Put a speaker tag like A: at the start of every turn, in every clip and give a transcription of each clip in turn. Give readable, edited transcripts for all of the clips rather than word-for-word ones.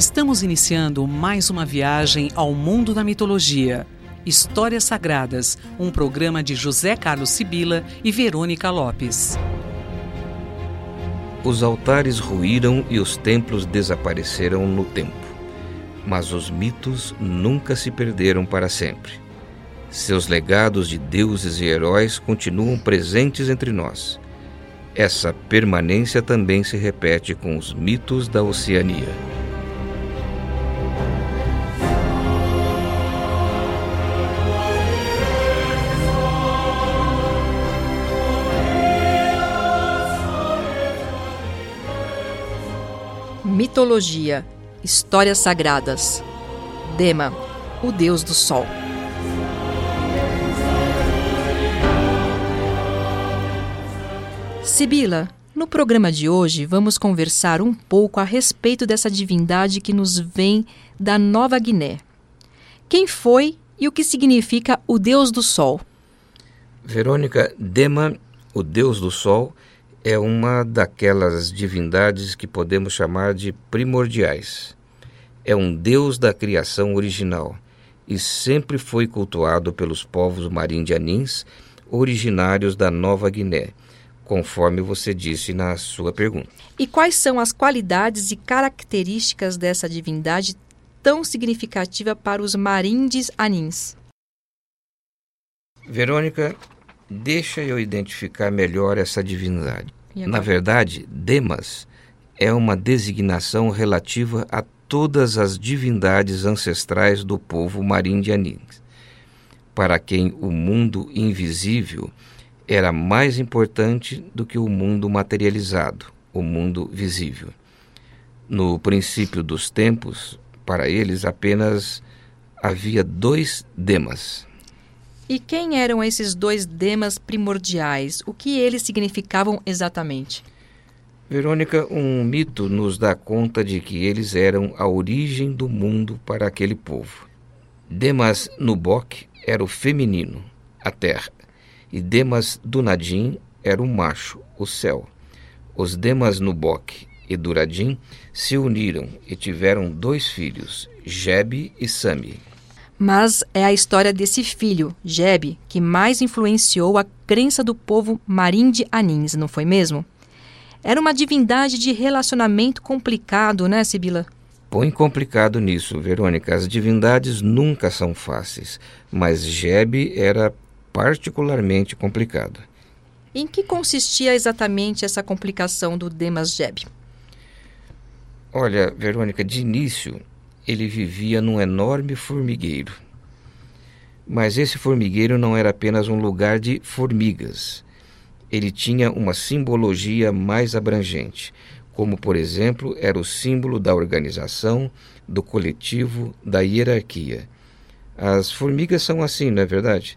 A: Estamos iniciando mais uma viagem ao mundo da mitologia. Histórias Sagradas, um programa de José Carlos Sibila e Verônica Lopes.
B: Os altares ruíram e os templos desapareceram no tempo. Mas os mitos nunca se perderam para sempre. Seus legados de deuses e heróis continuam presentes entre nós. Essa permanência também se repete com os mitos da Oceania.
C: Mitologia, histórias sagradas. Dema, o deus do sol. Sibila, no programa de hoje vamos conversar um pouco a respeito dessa divindade que nos vem da Nova Guiné. Quem foi e o que significa o deus do sol?
B: Verônica, Dema, o deus do sol, é uma daquelas divindades que podemos chamar de primordiais. É um deus da criação original e sempre foi cultuado pelos povos marindianins originários da Nova Guiné, conforme você disse na sua pergunta.
C: E quais são as qualidades e características dessa divindade tão significativa para os marindianins?
B: Verônica, deixa eu identificar melhor essa divindade. Na verdade, Demas é uma designação relativa a todas as divindades ancestrais do povo marindianins, para quem o mundo invisível era mais importante do que o mundo materializado, o mundo visível. No princípio dos tempos, para eles apenas havia 2 Demas.
C: E quem eram esses 2 Demas primordiais? O que eles significavam exatamente?
B: Verônica, um mito nos dá conta de que eles eram a origem do mundo para aquele povo. Demas Nubok era o feminino, a terra, e Demas Dunadim era o macho, o céu. Os Demas Nubok e Duradim se uniram e tiveram 2 filhos, Gebe e Sami.
C: Mas é a história desse filho, Gebe, que mais influenciou a crença do povo marindianins, não foi mesmo? Era uma divindade de relacionamento complicado, né, Sibila?
B: Põe complicado nisso, Verônica. As divindades nunca são fáceis, mas Gebe era particularmente complicado.
C: Em que consistia exatamente essa complicação do Demas Gebe?
B: Olha, Verônica, de início ele vivia num enorme formigueiro. Mas esse formigueiro não era apenas um lugar de formigas. Ele tinha uma simbologia mais abrangente, como, por exemplo, era o símbolo da organização, do coletivo, da hierarquia. As formigas são assim, não é verdade?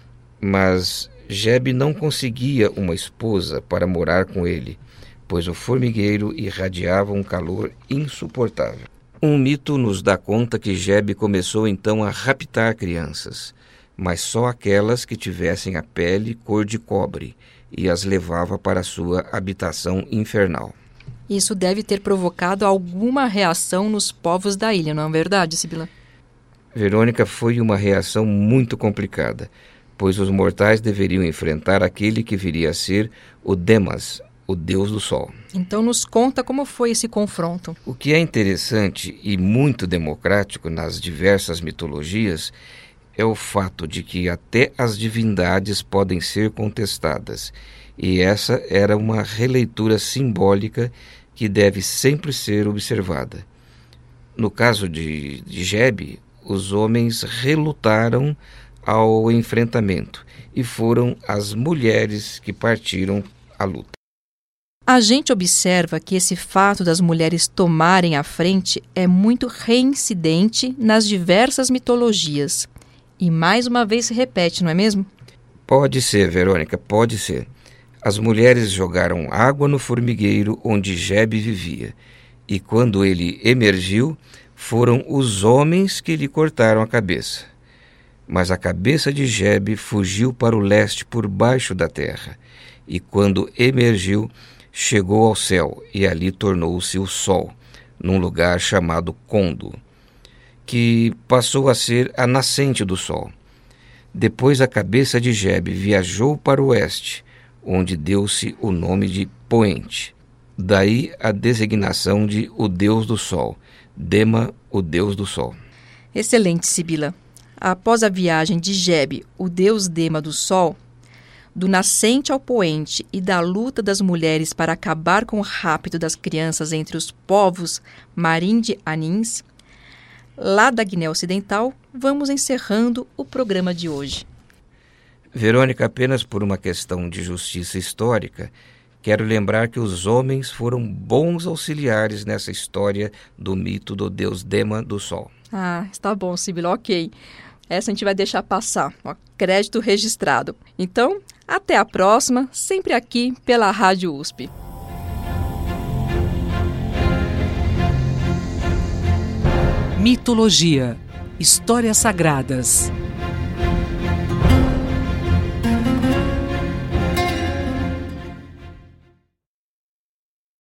B: Mas Gebe não conseguia uma esposa para morar com ele, pois o formigueiro irradiava um calor insuportável. Um mito nos dá conta que Gebe começou então a raptar crianças, mas só aquelas que tivessem a pele cor de cobre, e as levava para sua habitação infernal.
C: Isso deve ter provocado alguma reação nos povos da ilha, não é verdade, Sibila?
B: Verônica, foi uma reação muito complicada, pois os mortais deveriam enfrentar aquele que viria a ser o Demas, o deus do sol.
C: Então nos conta como foi esse confronto.
B: O que é interessante e muito democrático nas diversas mitologias é o fato de que até as divindades podem ser contestadas, e essa era uma releitura simbólica que deve sempre ser observada. No caso de Gebe, os homens relutaram ao enfrentamento e foram as mulheres que partiram à luta.
C: A gente observa que esse fato das mulheres tomarem a frente é muito reincidente nas diversas mitologias. E mais uma vez se repete, não é mesmo?
B: Pode ser, Verônica, pode ser. As mulheres jogaram água no formigueiro onde Gebe vivia. E quando ele emergiu, foram os homens que lhe cortaram a cabeça. Mas a cabeça de Gebe fugiu para o leste por baixo da terra. E quando emergiu, chegou ao céu e ali tornou-se o sol, num lugar chamado Condo, que passou a ser a nascente do sol. Depois a cabeça de Gebe viajou para o oeste, onde deu-se o nome de Poente. Daí a designação de o Deus do Sol, Dema, o Deus do Sol.
C: Excelente, Sibila. Após a viagem de Gebe, o deus Dema do Sol, do nascente ao poente e da luta das mulheres para acabar com o rapto das crianças entre os povos Marindi Anins, lá da Guiné Ocidental, vamos encerrando o programa de hoje.
B: Verônica, apenas por uma questão de justiça histórica, quero lembrar que os homens foram bons auxiliares nessa história do mito do deus Dema do Sol.
C: Ah, está bom, Sibila, ok. Essa a gente vai deixar passar, ó, crédito registrado. Então, até a próxima, sempre aqui pela Rádio USP.
A: Mitologia, histórias sagradas.